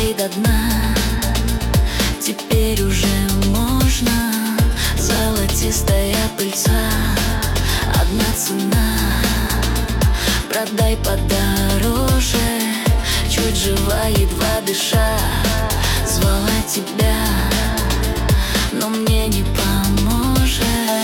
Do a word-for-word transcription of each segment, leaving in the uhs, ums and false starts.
почти до дна. Теперь уже можно. Золотистая пыльца, одна цена. Продай подороже. Чуть жива, едва дыша, звала тебя, но мне не поможет.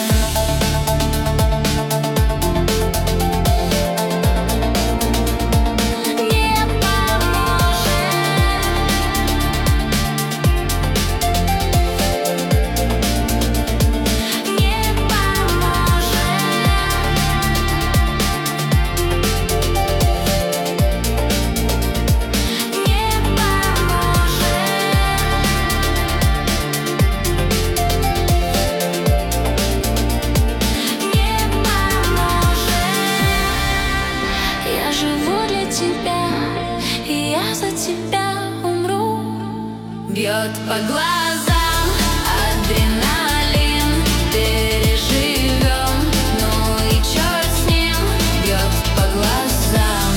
Бьет по глазам адреналин, переживем, ну и черт с ним. Бьет по глазам,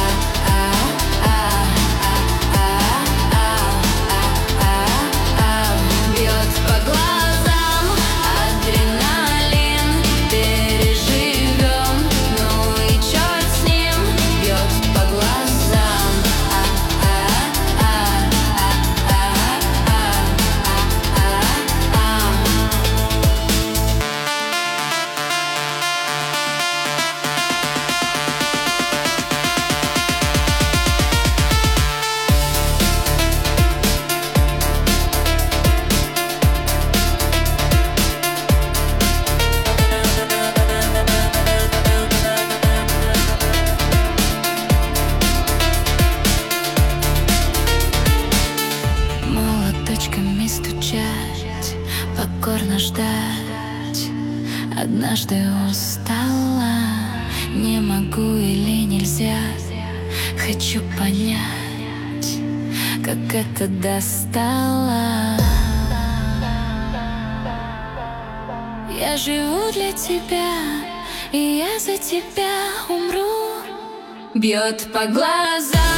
бьет по глазам адреналин, переживем, ну и черт с ним. Бьет по глазам. Стучать, покорно ждать. Однажды устала, не могу или нельзя. Хочу понять, как это достало. Я живу для тебя, и я за тебя умру. Бьет по глазам